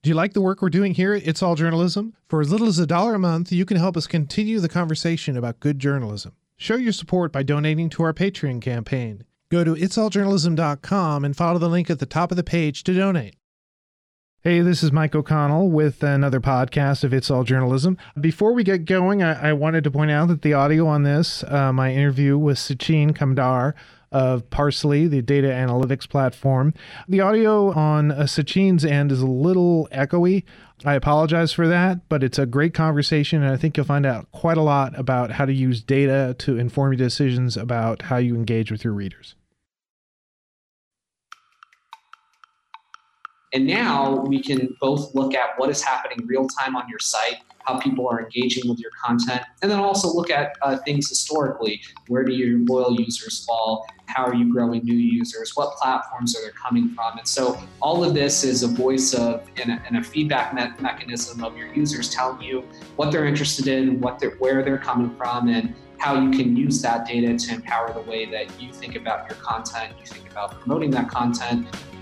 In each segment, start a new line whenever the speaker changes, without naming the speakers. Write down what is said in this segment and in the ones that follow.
Do you like the work we're doing here at It's All Journalism? For as little as $1 a month, you can help us continue the conversation about good journalism. Show your support by donating to our Patreon campaign. Go to itsalljournalism.com and follow the link at the top of the page to donate. Hey, this is Mike O'Connell with another podcast of It's All Journalism. Before we get going, I wanted to point out that the audio on this, my interview with Sachin Kamdar of Parse.ly, the data analytics platform, the audio on Sachin's end is a little echoey. I apologize for that, but it's a great conversation, and I think you'll find out quite a lot about how to use data to inform your decisions about how you engage with your readers.
And now we can both look at what is happening real time on your site, how people are engaging with your content, and then also look at things historically. Where do your loyal users fall? How are you growing new users? What platforms are they coming from? And so all of this is a voice of and a feedback mechanism of your users telling you what they're interested in, where they're coming from, and how you can use that data to empower the way that you think about your content, you think about promoting that content.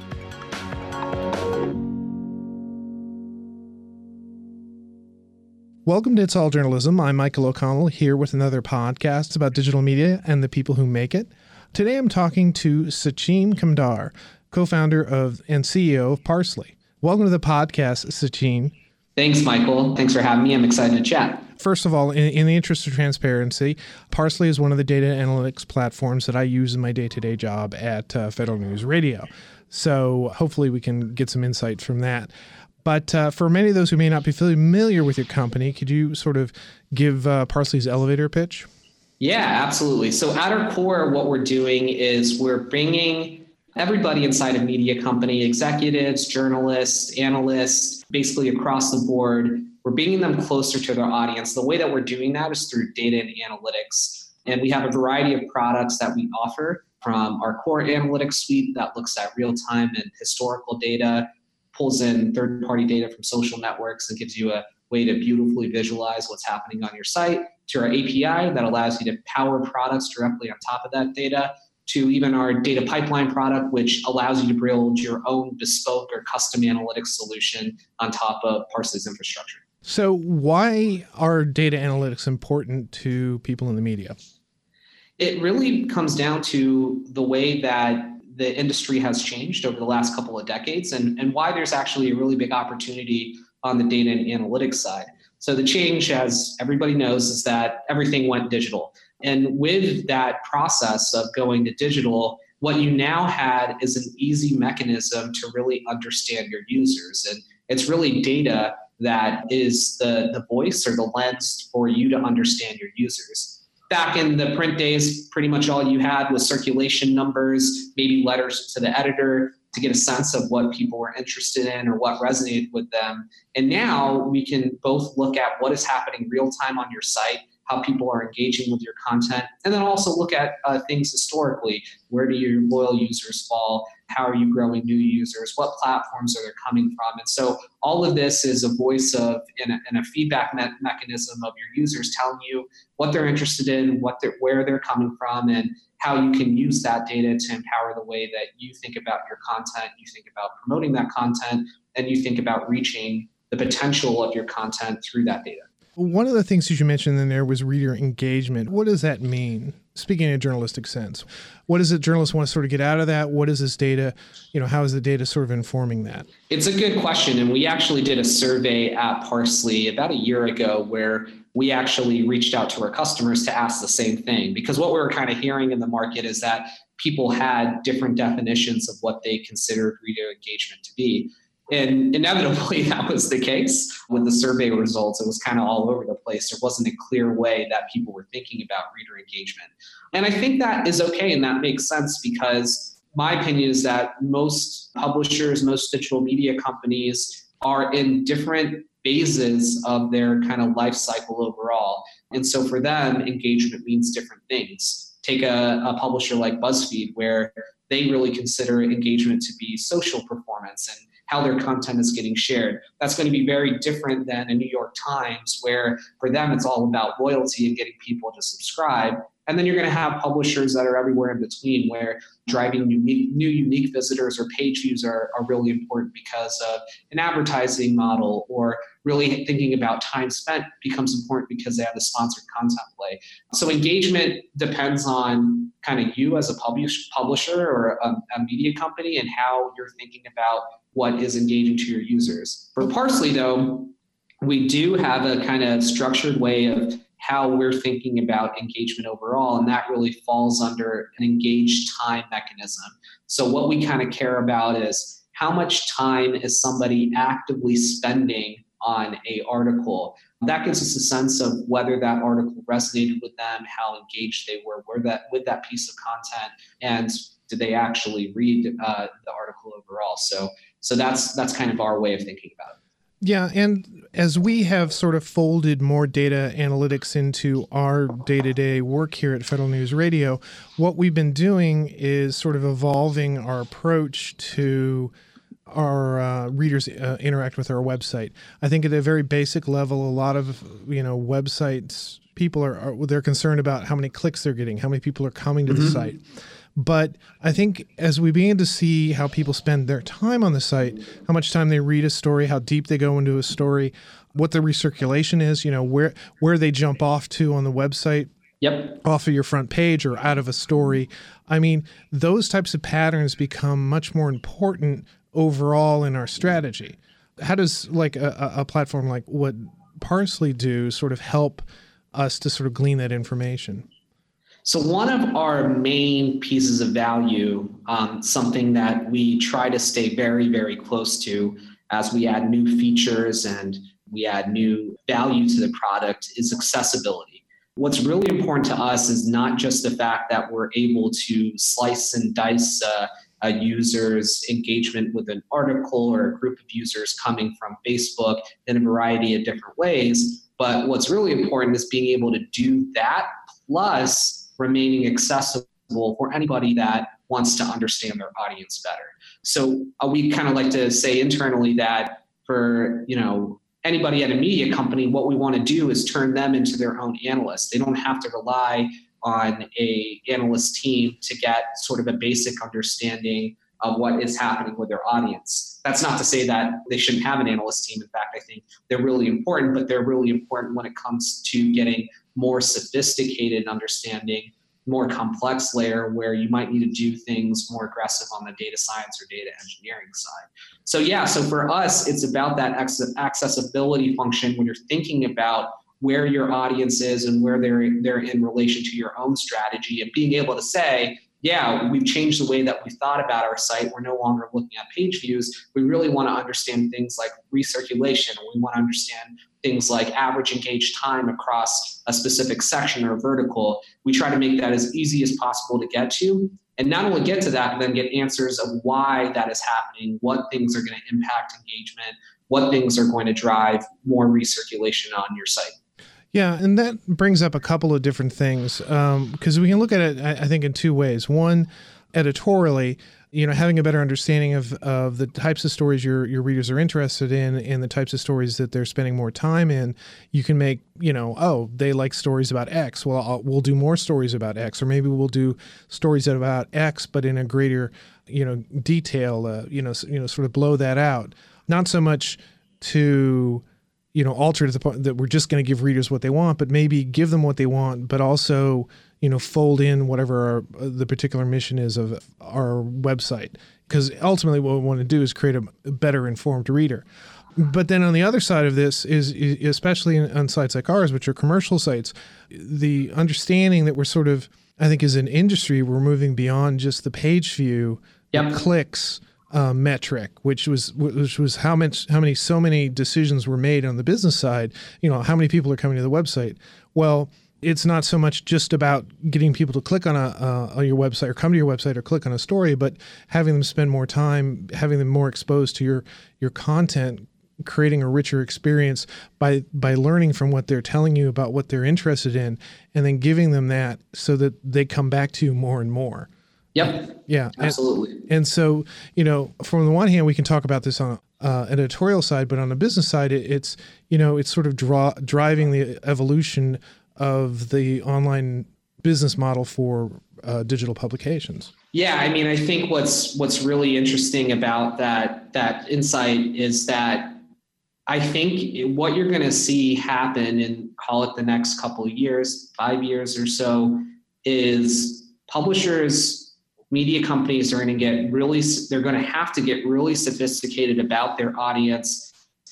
Welcome to It's All Journalism. I'm Michael O'Connell here with another podcast about digital media and the people who make it. Today I'm talking to Sachin Kamdar, co-founder and CEO of Parse.ly. Welcome to the podcast, Sachin.
Thanks, Michael. Thanks for having me. I'm excited to chat.
First of all, in the interest of transparency, Parse.ly is one of the data analytics platforms that I use in my day-to-day job at Federal News Radio. So hopefully we can get some insight from that. But for many of those who may not be familiar with your company, could you sort of give Parse.ly's elevator pitch?
Yeah, absolutely. So at our core, what we're doing is we're bringing everybody inside a media company, executives, journalists, analysts, basically across the board, we're bringing them closer to their audience. The way that we're doing that is through data and analytics. And we have a variety of products that we offer, from our core analytics suite that looks at real-time and historical data, pulls in third-party data from social networks and gives you a way to beautifully visualize what's happening on your site, to our API that allows you to power products directly on top of that data, to even our data pipeline product, which allows you to build your own bespoke or custom analytics solution on top of Parse.ly's infrastructure.
So why are data analytics important to people in the media?
It really comes down to the way that the industry has changed over the last couple of decades and why there's actually a really big opportunity on the data and analytics side. So the change, as everybody knows, is that everything went digital. And with that process of going to digital, what you now had is an easy mechanism to really understand your users. And it's really data that is the voice or the lens for you to understand your users. Back in the print days, pretty much all you had was circulation numbers, maybe letters to the editor to get a sense of what people were interested in or what resonated with them. And now we can both look at what is happening real time on your site, how people are engaging with your content, and then also look at things historically. Where do your loyal users fall? How are you growing new users? What platforms are they coming from? And so all of this is a voice of and a feedback mechanism of your users telling you what they're interested in, where they're coming from, and how you can use that data to empower the way that you think about your content, you think about promoting that content, and you think about reaching the potential of your content through that data.
One of the things that you mentioned in there was reader engagement. What does that mean? Speaking in a journalistic sense, what is it journalists want to sort of get out of that? What is this data? How is the data sort of informing that?
It's a good question. And we actually did a survey at Parse.ly about a year ago where we actually reached out to our customers to ask the same thing, because what we were kind of hearing in the market is that people had different definitions of what they considered reader engagement to be. And inevitably, that was the case with the survey results. It was kind of all over the place. There wasn't a clear way that people were thinking about reader engagement. And I think that is okay, and that makes sense, because my opinion is that most publishers, most digital media companies are in different phases of their kind of life cycle overall. And so for them, engagement means different things. Take a publisher like BuzzFeed, where they really consider engagement to be social performance and how their content is getting shared. That's going to be very different than a New York Times, where for them it's all about loyalty and getting people to subscribe. And then you're going to have publishers that are everywhere in between, where driving new unique visitors or page views are really important because of an advertising model, or really thinking about time spent becomes important because they have the sponsored content play. So engagement depends on kind of you as a publisher or a media company and how you're thinking about what is engaging to your users. For Parse.ly, though, we do have a kind of structured way of how we're thinking about engagement overall, and that really falls under an engaged time mechanism. So what we kind of care about is how much time is somebody actively spending on a article. That gives us a sense of whether that article resonated with them, how engaged they were with that piece of content, and did they actually read the article overall. So that's kind of our way of thinking about it.
Yeah, and as we have sort of folded more data analytics into our day-to-day work here at Federal News Radio, what we've been doing is sort of evolving our approach to our readers interact with our website. I think at a very basic level, a lot of websites, people they're concerned about how many clicks they're getting, how many people are coming to the site. But I think as we begin to see how people spend their time on the site, how much time they read a story, how deep they go into a story, what the recirculation is, where they jump off to on the website, off of your front page or out of a story. I mean, those types of patterns become much more important overall in our strategy. How does like a platform like what Parse.ly do sort of help us to sort of glean that information?
So one of our main pieces of value, something that we try to stay very, very close to as we add new features and we add new value to the product, is accessibility. What's really important to us is not just the fact that we're able to slice and dice a user's engagement with an article or a group of users coming from Facebook in a variety of different ways, but what's really important is being able to do that plus remaining accessible for anybody that wants to understand their audience better. So we kind of like to say internally that for anybody at a media company, what we want to do is turn them into their own analysts. They don't have to rely on a analyst team to get sort of a basic understanding of what is happening with their audience. That's not to say that they shouldn't have an analyst team. In fact, I think they're really important, but they're really important when it comes to getting more sophisticated understanding, more complex layer where you might need to do things more aggressive on the data science or data engineering side. So for us, it's about that accessibility function when you're thinking about where your audience is and where they're in relation to your own strategy, and being able to say, yeah, we've changed the way that we thought about our site. We're no longer looking at page views. We really want to understand things like recirculation. We want to understand things like average engaged time across a specific section or vertical. We try to make that as easy as possible to get to. And not only get to that, but then get answers of why that is happening, what things are going to impact engagement, what things are going to drive more recirculation on your site.
Yeah, and that brings up a couple of different things because we can look at it, I think, in two ways. One, editorially, having a better understanding of the types of stories your readers are interested in and the types of stories that they're spending more time in. You can make, they like stories about X. Well, we'll do more stories about X, or maybe we'll do stories about X, but in a greater, detail, sort of blow that out. Not so much to alter to the point that we're just going to give readers what they want, but maybe give them what they want, but also, fold in whatever the particular mission is of our website. Because ultimately what we want to do is create a better informed reader. But then on the other side of this is especially on sites like ours, which are commercial sites, the understanding that we're sort of, I think as an industry, we're moving beyond just the page view, clicks, metric, which was how many decisions were made on the business side. How many people are coming to the website? Well, it's not so much just about getting people to click on your website or come to your website or click on a story, but having them spend more time, having them more exposed to your content, creating a richer experience by learning from what they're telling you about what they're interested in, and then giving them that so that they come back to you more and more.
Yep.
Yeah.
Absolutely.
And so, from the one hand, we can talk about this on an editorial side, but on the business side, it's sort of driving the evolution of the online business model for digital publications.
Yeah, I mean, I think what's really interesting about that insight is that I think what you're going to see happen in, call it, the next couple of years, 5 years or so, is publishers, media companies are going to have to get really sophisticated about their audience,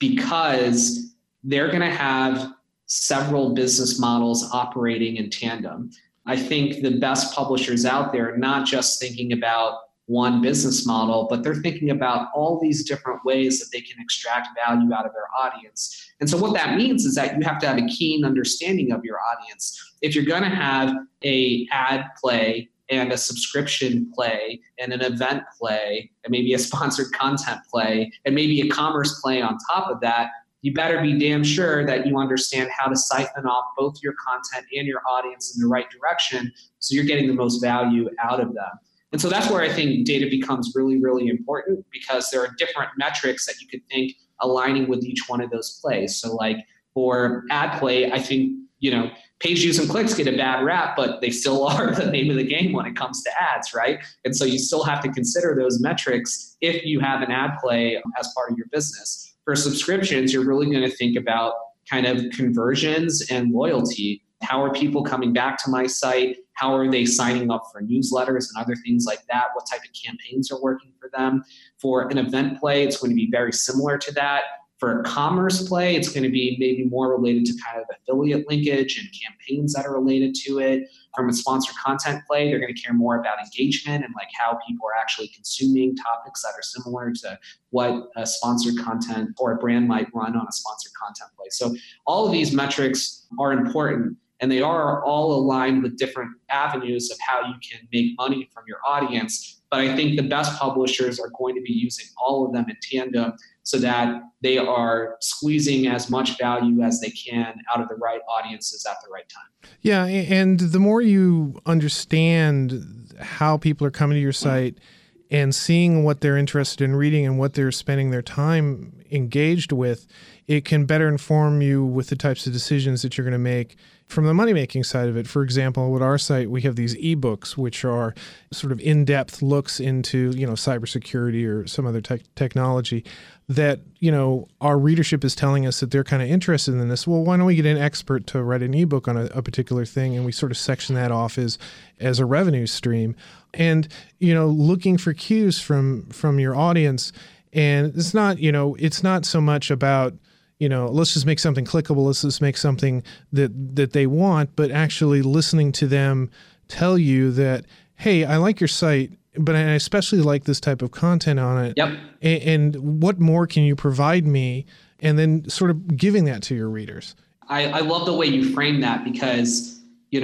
because they're going to have several business models operating in tandem. I think the best publishers out there are not just thinking about one business model, but they're thinking about all these different ways that they can extract value out of their audience. And so what that means is that you have to have a keen understanding of your audience. If you're going to have an ad play and a subscription play and an event play and maybe a sponsored content play and maybe a commerce play on top of that, you better be damn sure that you understand how to siphon off both your content and your audience in the right direction so you're getting the most value out of them. And so that's where I think data becomes really, really important, because there are different metrics that you could think aligning with each one of those plays. So like for ad play, I think, page views and clicks get a bad rap, but they still are the name of the game when it comes to ads, right? And so you still have to consider those metrics if you have an ad play as part of your business. For subscriptions, you're really going to think about kind of conversions and loyalty. How are people coming back to my site? How are they signing up for newsletters and other things like that? What type of campaigns are working for them? For an event play, it's going to be very similar to that. For a commerce play, it's going to be maybe more related to kind of affiliate linkage and campaigns that are related to it. From a sponsored content play, they're going to care more about engagement and like how people are actually consuming topics that are similar to what a sponsored content or a brand might run on a sponsored content play. So all of these metrics are important, and they are all aligned with different avenues of how you can make money from your audience. But I think the best publishers are going to be using all of them in tandem so that they are squeezing as much value as they can out of the right audiences at the right time.
Yeah, and the more you understand how people are coming to your site and seeing what they're interested in reading and what they're spending their time engaged with, it can better inform you with the types of decisions that you're going to make from the money-making side of it. For example, with our site, we have these ebooks, which are sort of in-depth looks into, cybersecurity or some other technology that, our readership is telling us that they're kind of interested in this. Well, why don't we get an expert to write an ebook on a particular thing? And we sort of section that off as a revenue stream. And, looking for cues from your audience. And it's not so much about, let's just make something clickable. Let's just make something that they want, but actually listening to them tell you that, hey, I like your site, but I especially like this type of content on it.
Yep.
And what more can you provide me? And then sort of giving that to your readers.
I love the way you frame that, because,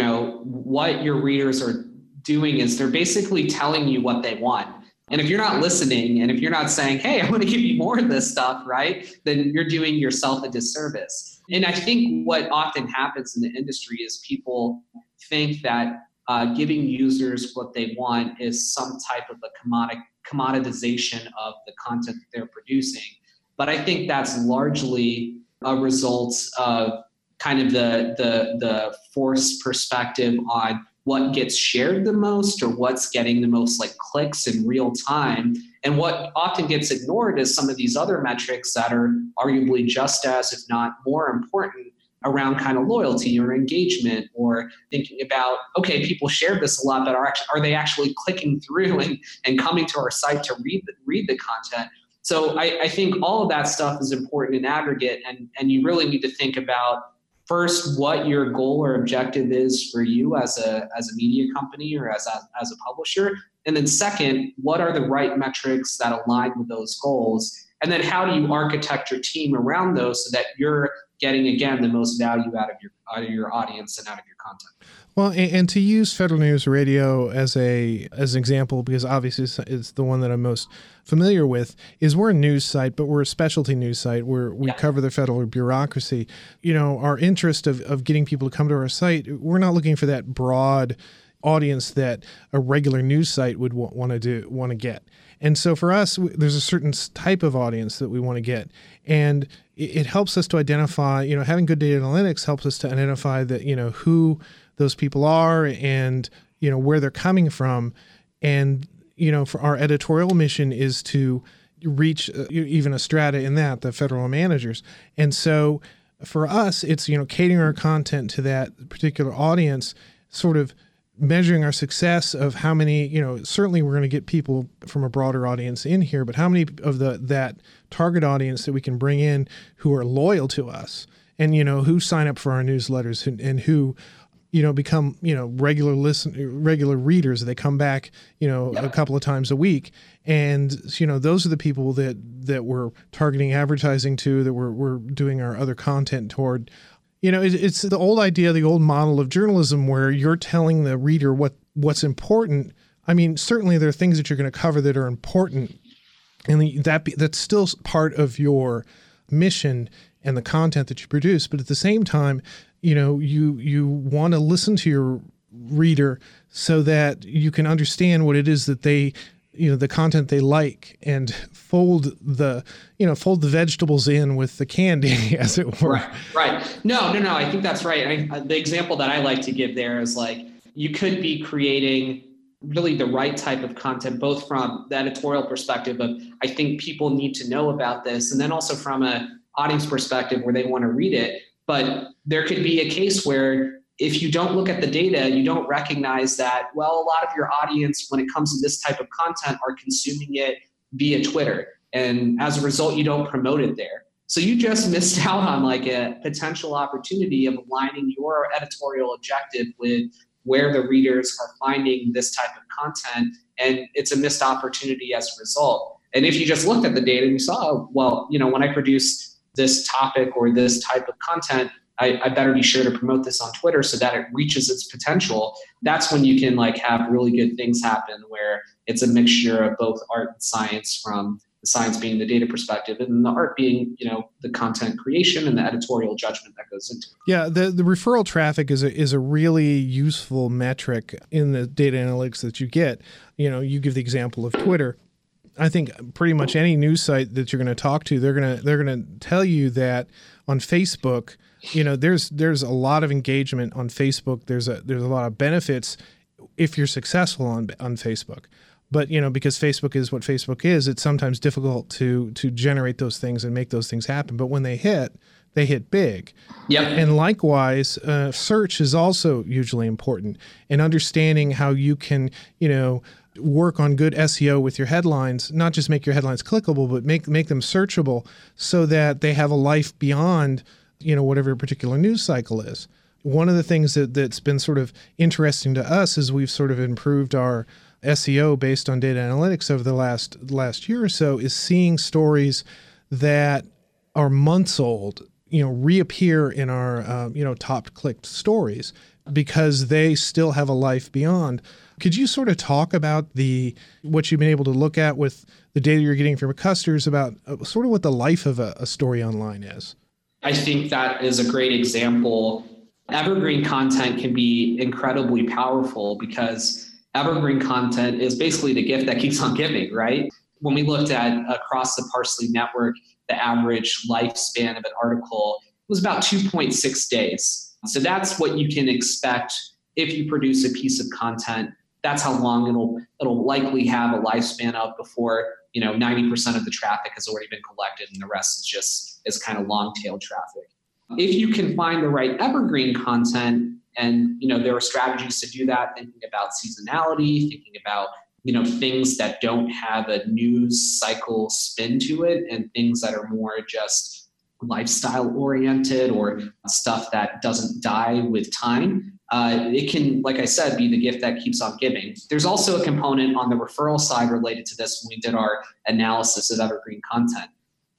what your readers are doing is they're basically telling you what they want. And if you're not listening, and if you're not saying, hey, I want to give you more of this stuff, right, then you're doing yourself a disservice. And I think what often happens in the industry is people think that giving users what they want is some type of a commoditization of the content that they're producing. But I think that's largely a result of kind of the forced perspective on what gets shared the most or what's getting the most like clicks in real time. And what often gets ignored is some of these other metrics that are arguably just as, if not more important, around kind of loyalty or engagement, or thinking about, okay, people shared this a lot, but are they actually clicking through and coming to our site to read the content? So I think all of that stuff is important in aggregate, and you really need to think about first what your goal or objective is for you as a media company or as a publisher, and then second, what are the right metrics that align with those goals, and then how do you architect your team around those so that you're getting, again, the most value out of your audience and out of your content.
Well, and to use Federal News Radio as an example, because obviously it's the one that I'm most familiar with, is we're a news site, but we're a specialty news site where we cover the federal bureaucracy. Our interest of getting people to come to our site, we're not looking for that broad audience that a regular news site would want to get. And so for us, there's a certain type of audience that we want to get. And it helps us to identify, having good data analytics helps us to identify that, who those people are and, where they're coming from. And, for our editorial mission is to reach even a strata in that, the federal managers. And so for us, it's, catering our content to that particular audience, sort of measuring our success of how many, certainly we're going to get people from a broader audience in here, but how many of that target audience that we can bring in who are loyal to us and, who sign up for our newsletters and who, become, regular readers. They come back, a couple of times a week. And, those are the people that we're targeting advertising to, that we're doing our other content toward. It's the old idea, the old model of journalism where you're telling the reader what's important. I mean, certainly there are things that you're going to cover that are important, and that's still part of your mission and the content that you produce. But at the same time, you want to listen to your reader so that you can understand what it is that they, the content they like, and fold the vegetables in with the candy, as it were.
Right. No. I think that's right. The example that I like to give there is like, you could be creating really the right type of content, both from the editorial perspective of, I think people need to know about this, and then also from an audience perspective where they want to read it. But there could be a case where if you don't look at the data, you don't recognize that, well, a lot of your audience, when it comes to this type of content, are consuming it via Twitter. And as a result, you don't promote it there. So you just missed out on like a potential opportunity of aligning your editorial objective with where the readers are finding this type of content. And it's a missed opportunity as a result. And if you just looked at the data and you saw, well, when I produce this topic or this type of content, I better be sure to promote this on Twitter so that it reaches its potential. That's when you can like have really good things happen, where it's a mixture of both art and science, from the science being the data perspective and the art being, the content creation and the editorial judgment that goes into it.
Yeah, the referral traffic is a really useful metric in the data analytics that you get. You give the example of Twitter. I think pretty much any news site that you're going to talk to, they're going to tell you that on Facebook, there's a lot of engagement on Facebook. There's a lot of benefits if you're successful on Facebook. But, because Facebook is what Facebook is, it's sometimes difficult to generate those things and make those things happen. But when they hit big.
Yep.
And likewise, search is also hugely important, and understanding how you can, work on good SEO with your headlines, not just make your headlines clickable, but make them searchable so that they have a life beyond, whatever a particular news cycle is. One of the things that's been sort of interesting to us is we've sort of improved our SEO based on data analytics over the last year or so, is seeing stories that are months old, reappear in our, top clicked stories because they still have a life beyond. Could you sort of talk about what you've been able to look at with the data you're getting from your customers about sort of what the life of a story online is?
I think that is a great example. Evergreen content can be incredibly powerful because evergreen content is basically the gift that keeps on giving, right? When we looked at across the Parsley network, the average lifespan of an article was about 2.6 days. So that's what you can expect if you produce a piece of content. That's how long it'll likely have a lifespan of before 90% of the traffic has already been collected and the rest is kind of long tail traffic. If you can find the right evergreen content, and there are strategies to do that, thinking about seasonality, thinking about things that don't have a news cycle spin to it, and things that are more just lifestyle oriented or stuff that doesn't die with time. It can, like I said, be the gift that keeps on giving. There's also a component on the referral side related to this when we did our analysis of evergreen content.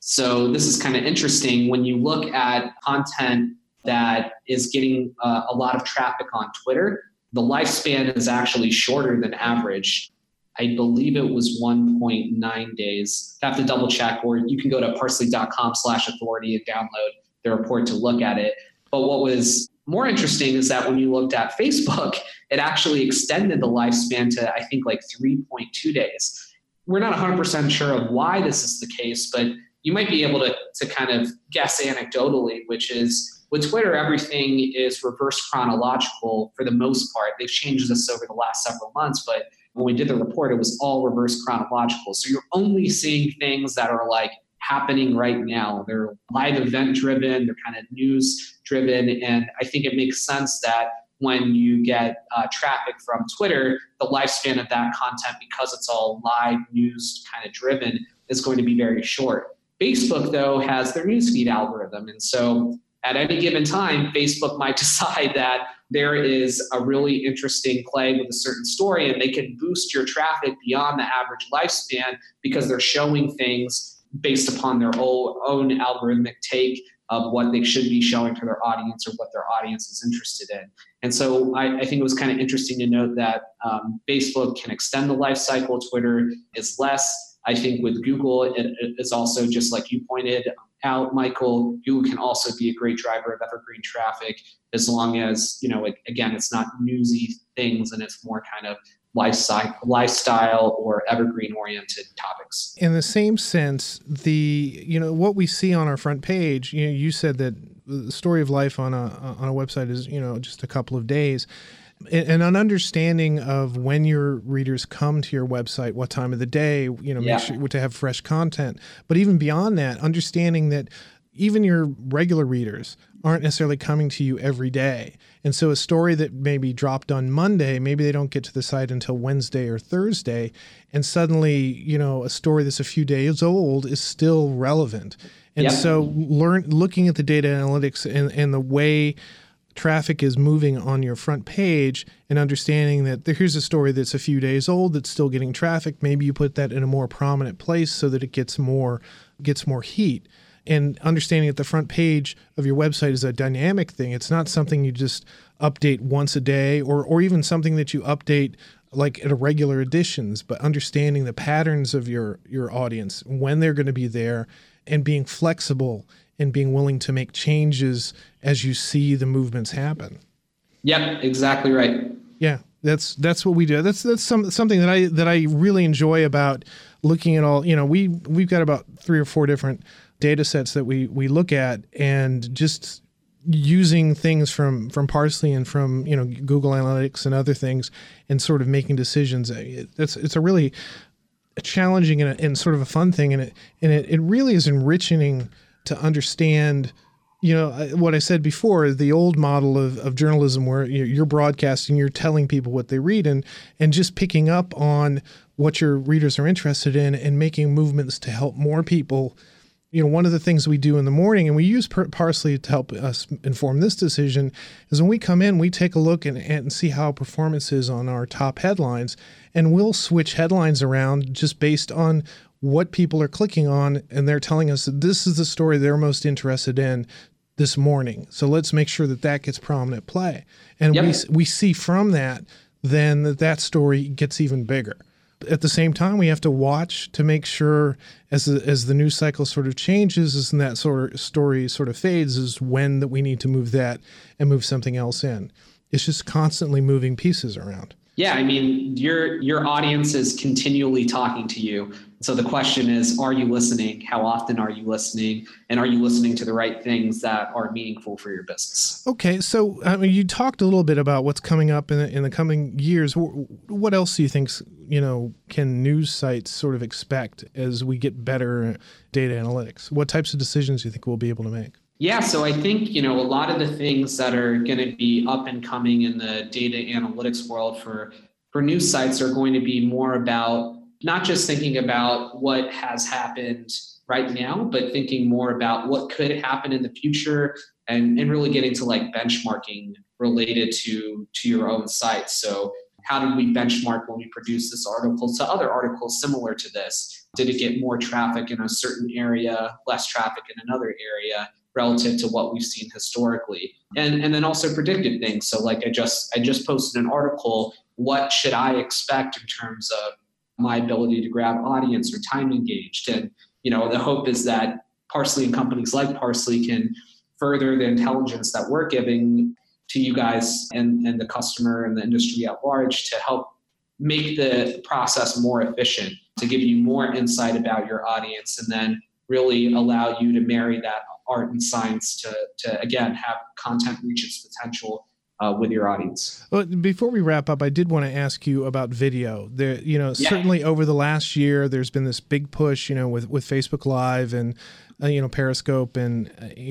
So this is kind of interesting. When you look at content that is getting a lot of traffic on Twitter, the lifespan is actually shorter than average. I believe it was 1.9 days. I have to double check, or you can go to parsley.com/authority and download the report to look at it. But what was more interesting is that when you looked at Facebook, it actually extended the lifespan to, I think, like 3.2 days. we're not 100% sure of why this is the case, but you might be able to kind of guess anecdotally, which is with Twitter, everything is reverse chronological for the most part. They've changed this over the last several months, but when we did the report, it was all reverse chronological. So you're only seeing things that are like happening right now. They're live event driven, they're kind of news driven. And I think it makes sense that when you get traffic from Twitter, the lifespan of that content, because it's all live news kind of driven, is going to be very short. Facebook, though, has their newsfeed algorithm. And so at any given time, Facebook might decide that there is a really interesting play with a certain story, and they can boost your traffic beyond the average lifespan because they're showing things based upon their own algorithmic take of what they should be showing to their audience or what their audience is interested in. And so I think it was kind of interesting to note that Facebook can extend the life cycle, Twitter is less. I think with Google, it is also, just like you pointed out, Michael, Google can also be a great driver of evergreen traffic as long as, again, it's not newsy things and it's more kind of lifestyle or evergreen oriented topics.
In the same sense, what we see on our front page, you said that the story of life on a website is, just a couple of days. And an understanding of when your readers come to your website, what time of the day, make sure to have fresh content. But even beyond that, understanding that even your regular readers aren't necessarily coming to you every day. And so a story that maybe dropped on Monday, maybe they don't get to the site until Wednesday or Thursday. And suddenly, a story that's a few days old is still relevant. And so looking at the data analytics and the way traffic is moving on your front page and understanding that here's a story that's a few days old that's still getting traffic. Maybe you put that in a more prominent place so that it gets more heat. And understanding that the front page of your website is a dynamic thing. It's not something you just update once a day or even something that you update like at a regular editions, but understanding the patterns of your audience, when they're going to be there, and being flexible and being willing to make changes as you see the movements happen.
Yep, exactly right.
Yeah, that's what we do. That's something that I really enjoy about looking at all. We've got about 3 or 4 different data sets that we look at, and just using things from Parse.ly and from Google Analytics and other things, and sort of making decisions. It's a really challenging and sort of a fun thing, and it really is enriching to understand, what I said before, the old model of journalism where you're broadcasting, you're telling people what they read, and just picking up on what your readers are interested in and making movements to help more people. One of the things we do in the morning, and we use Parse.ly to help us inform this decision, is when we come in, we take a look and see how performance is on our top headlines, and we'll switch headlines around just based on what people are clicking on, and they're telling us that this is the story they're most interested in this morning. So let's make sure that gets prominent play. And we see from that then that story gets even bigger. At the same time, we have to watch to make sure as the news cycle sort of changes and that sort of story sort of fades is when that we need to move that and move something else in. It's just constantly moving pieces around.
Yeah, I mean, your audience is continually talking to you. So the question is, are you listening? How often are you listening? And are you listening to the right things that are meaningful for your business?
Okay, so you talked a little bit about what's coming up in the coming years. What else do you think can news sites sort of expect as we get better data analytics? What types of decisions do you think we'll be able to make?
Yeah, so I think, a lot of the things that are going to be up and coming in the data analytics world for news sites are going to be more about not just thinking about what has happened right now, but thinking more about what could happen in the future and really getting to like benchmarking related to your own site. So how did we benchmark when we produced this article to other articles similar to this? Did it get more traffic in a certain area, less traffic in another area relative to what we've seen historically? And then also predictive things. So like I just posted an article, what should I expect in terms of my ability to grab audience or time engaged? And, the hope is that Parse.ly and companies like Parse.ly can further the intelligence that we're giving to you guys and the customer and the industry at large to help make the process more efficient, to give you more insight about your audience, and then really allow you to marry that art and science to again, have content reach its potential with your audience.
Well, before we wrap up, I did want to ask you about video. There, certainly over the last year, there's been this big push, with Facebook Live and, Periscope and,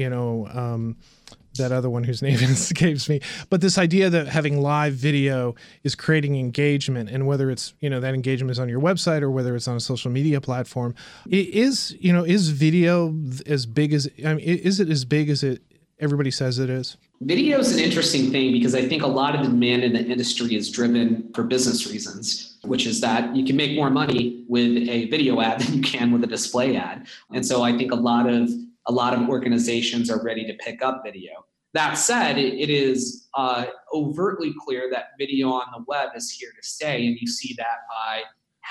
that other one whose name escapes me. But this idea that having live video is creating engagement, and whether it's, that engagement is on your website or whether it's on a social media platform, is video as big as, is it as big as everybody says it is?
Video is an interesting thing because I think a lot of the demand in the industry is driven for business reasons, which is that you can make more money with a video ad than you can with a display ad. And so I think a lot of organizations are ready to pick up video. That said, it is overtly clear that video on the web is here to stay, and you see that by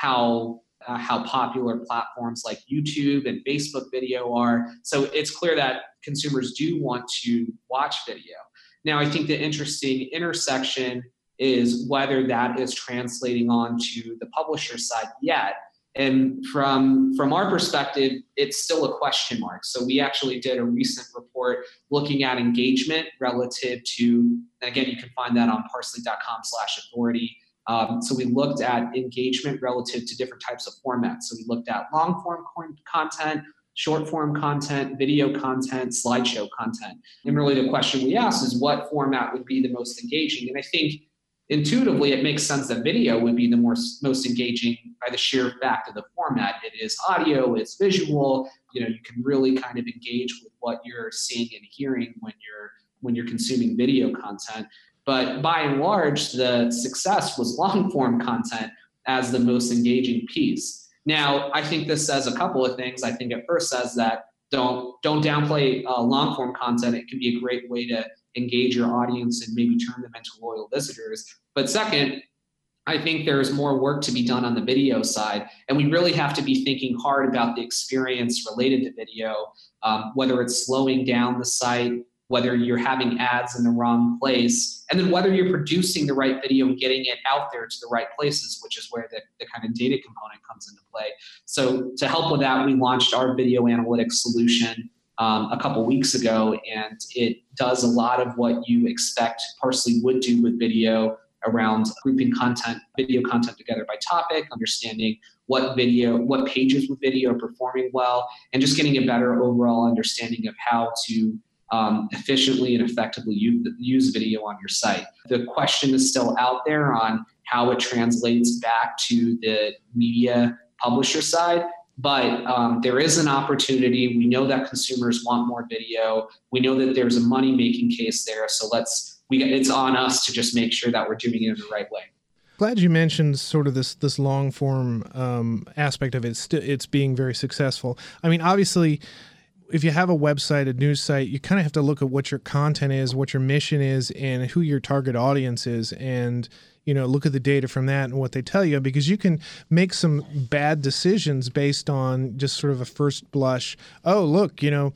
how popular platforms like YouTube and Facebook video are. So it's clear that consumers do want to watch video. Now, I think the interesting intersection is whether that is translating onto the publisher side yet. And from our perspective, it's still a question mark. So we actually did a recent report looking at engagement relative to, and again, you can find that on parsley.com/authority. So we looked at engagement relative to different types of formats. So we looked at long form content, short form content, video content, slideshow content. And really the question we asked is what format would be the most engaging? And I think intuitively it makes sense that video would be the most engaging by the sheer fact of the format. It is audio, it's visual, you can really kind of engage with what you're seeing and hearing when you're consuming video content. But by and large, the success was long form content as the most engaging piece. Now, I think this says a couple of things. I think it first says that don't downplay long form content. It can be a great way to engage your audience and maybe turn them into loyal visitors. But second, I think there's more work to be done on the video side. And we really have to be thinking hard about the experience related to video, whether it's slowing down the site, whether you're having ads in the wrong place, and then whether you're producing the right video and getting it out there to the right places, which is where the kind of data component comes into play. So to help with that, we launched our video analytics solution a couple weeks ago, and it does a lot of what you expect Parsley would do with video around grouping video content together by topic, understanding what pages with video are performing well, and just getting a better overall understanding of how to efficiently and effectively use video on your site. The question is still out there on how it translates back to the media publisher side, but there is an opportunity. We know that consumers want more video. We know that there's a money-making case there. So it's on us to just make sure that we're doing it in the right way.
Glad you mentioned sort of this long form aspect of it. It's being very successful. I mean, obviously, if you have a website, a news site, you kind of have to look at what your content is, what your mission is, and who your target audience is, and look at the data from that and what they tell you, because you can make some bad decisions based on just sort of a first blush. Oh, look,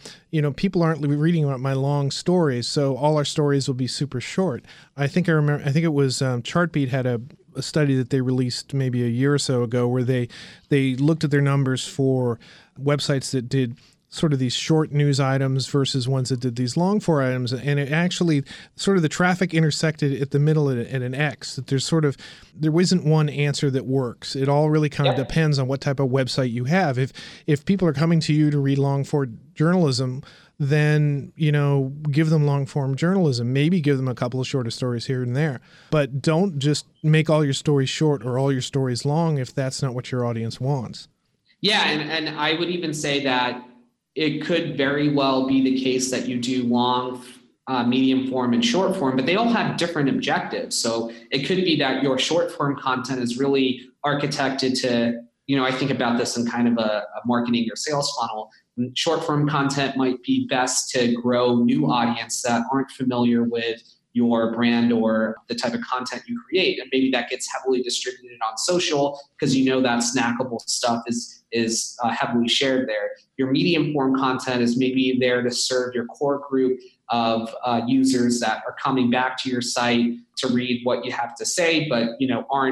people aren't reading about my long stories, so all our stories will be super short. I think it was Chartbeat had a study that they released maybe a year or so ago where they looked at their numbers for websites that did sort of these short news items versus ones that did these long form items. And it actually sort of the traffic intersected at the middle at an X. That there isn't one answer that works. It all really kind of depends on what type of website you have. If people are coming to you to read long form journalism, then, give them long form journalism, maybe give them a couple of shorter stories here and there, but don't just make all your stories short or all your stories long if that's not what your audience wants.
Yeah. And I would even say that it could very well be the case that you do long, medium form, and short form, but they all have different objectives. So it could be that your short form content is really architected to, I think about this in kind of a marketing or sales funnel. Short form content might be best to grow new audience that aren't familiar with your brand or the type of content you create. And maybe that gets heavily distributed on social because that snackable stuff is heavily shared there. Your medium form content is maybe there to serve your core group of users that are coming back to your site to read what you have to say, but aren't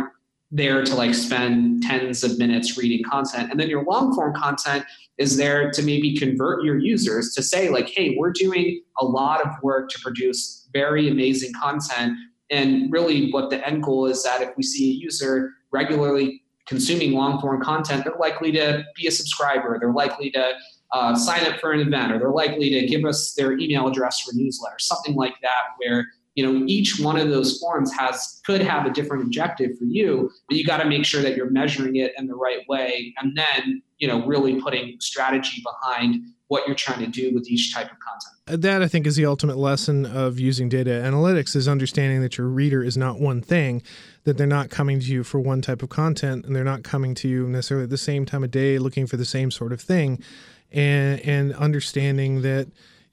there to like spend tens of minutes reading content. And then your long form content is there to maybe convert your users to say like, hey, we're doing a lot of work to produce very amazing content. And really what the end goal is that if we see a user regularly consuming long form content, they're likely to be a subscriber. They're likely to sign up for an event, or they're likely to give us their email address for newsletter, something like that, where each one of those forms could have a different objective for you, but you got to make sure that you're measuring it in the right way, and then really putting strategy behind what you're trying to do with each type of content.
That, I think, is the ultimate lesson of using data analytics, is understanding that your reader is not one thing, that they're not coming to you for one type of content, and they're not coming to you necessarily at the same time of day looking for the same sort of thing, and understanding that,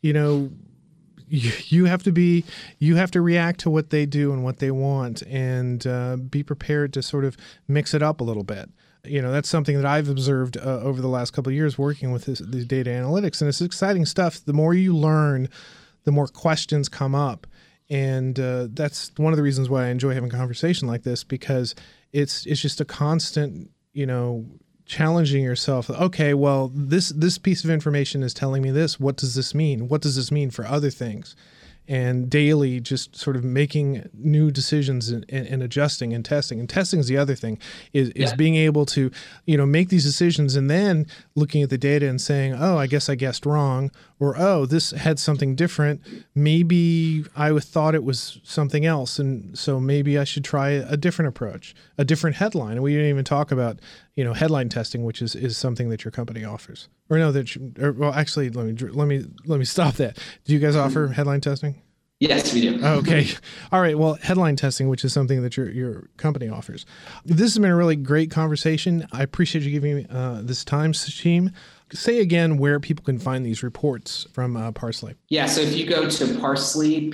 you have to react to what they do and what they want, and be prepared to sort of mix it up a little bit. That's something that I've observed over the last couple of years working with this data analytics, and it's exciting stuff. The more you learn, the more questions come up, and that's one of the reasons why I enjoy having a conversation like this, because it's just a constant, challenging yourself. Okay, well, this piece of information is telling me this. What does this mean? What does this mean for other things? And daily just sort of making new decisions and adjusting and testing. And testing is the other thing, is being able to, make these decisions and then looking at the data and saying, oh, I guess I guessed wrong, or, oh, this had something different. Maybe I thought it was something else. And so maybe I should try a different approach, a different headline. And we didn't even talk about, headline testing, which is something that your company offers. Or no, actually, let me stop that. Do you guys offer headline testing?
Yes, we do.
Okay. All right. Well, headline testing, which is something that your company offers. This has been a really great conversation. I appreciate you giving me this time, Sachin. Say again where people can find these reports from Parsley.
Yeah. So if you go to Parsley,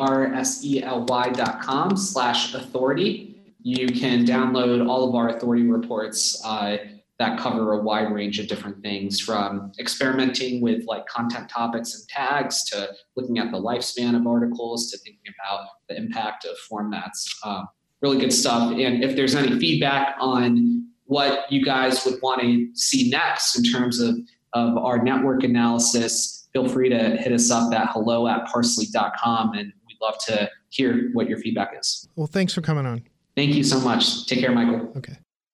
PARSELY.com/authority, you can download all of our authority reports that cover a wide range of different things, from experimenting with like content topics and tags, to looking at the lifespan of articles, to thinking about the impact of formats. Really good stuff. And if there's any feedback on what you guys would want to see next in terms of our network analysis, feel free to hit us up at hello@parsley.com, and we'd love to hear what your feedback is.
Well, thanks for coming on.
Thank you so much. Take care, Michael.
Okay.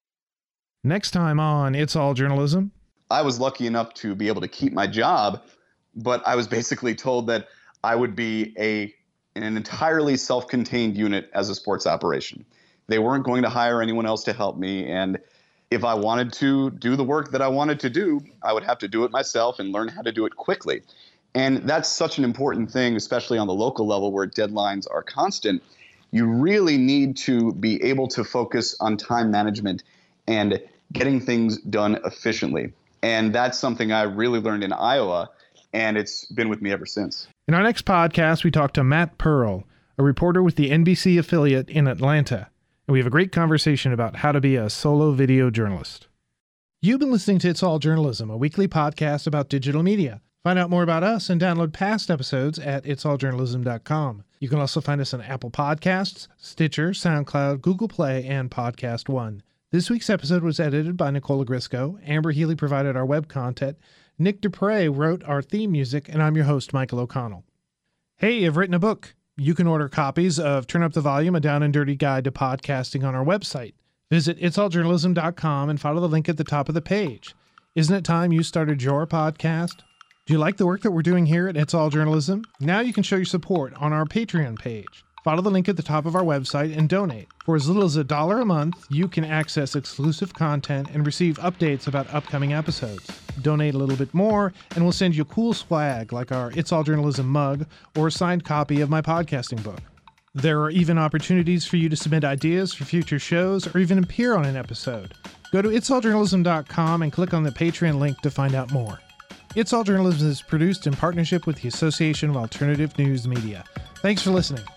Next time on It's All Journalism.
I was lucky enough to be able to keep my job, but I was basically told that I would be an entirely self-contained unit as a sports operation. They weren't going to hire anyone else to help me, and if I wanted to do the work that I wanted to do, I would have to do it myself and learn how to do it quickly. And that's such an important thing, especially on the local level where deadlines are constant. You really need to be able to focus on time management and getting things done efficiently. And that's something I really learned in Iowa, and it's been with me ever since.
In our next podcast, we talk to Matt Pearl, a reporter with the NBC affiliate in Atlanta. And we have a great conversation about how to be a solo video journalist. You've been listening to It's All Journalism, a weekly podcast about digital media. Find out more about us and download past episodes at itsalljournalism.com. You can also find us on Apple Podcasts, Stitcher, SoundCloud, Google Play, and Podcast One. This week's episode was edited by Nicola Grisco. Amber Healy provided our web content. Nick Dupre wrote our theme music, and I'm your host, Michael O'Connell. Hey, I've written a book. You can order copies of Turn Up the Volume, a down and dirty guide to podcasting on our website. Visit itsalljournalism.com and follow the link at the top of the page. Isn't it time you started your podcast? Do you like the work that we're doing here at It's All Journalism? Now you can show your support on our Patreon page. Follow the link at the top of our website and donate. For as little as $1 a month, you can access exclusive content and receive updates about upcoming episodes. Donate a little bit more, and we'll send you cool swag like our It's All Journalism mug or a signed copy of my podcasting book. There are even opportunities for you to submit ideas for future shows or even appear on an episode. Go to itsalljournalism.com and click on the Patreon link to find out more. It's All Journalism is produced in partnership with the Association of Alternative News Media. Thanks for listening.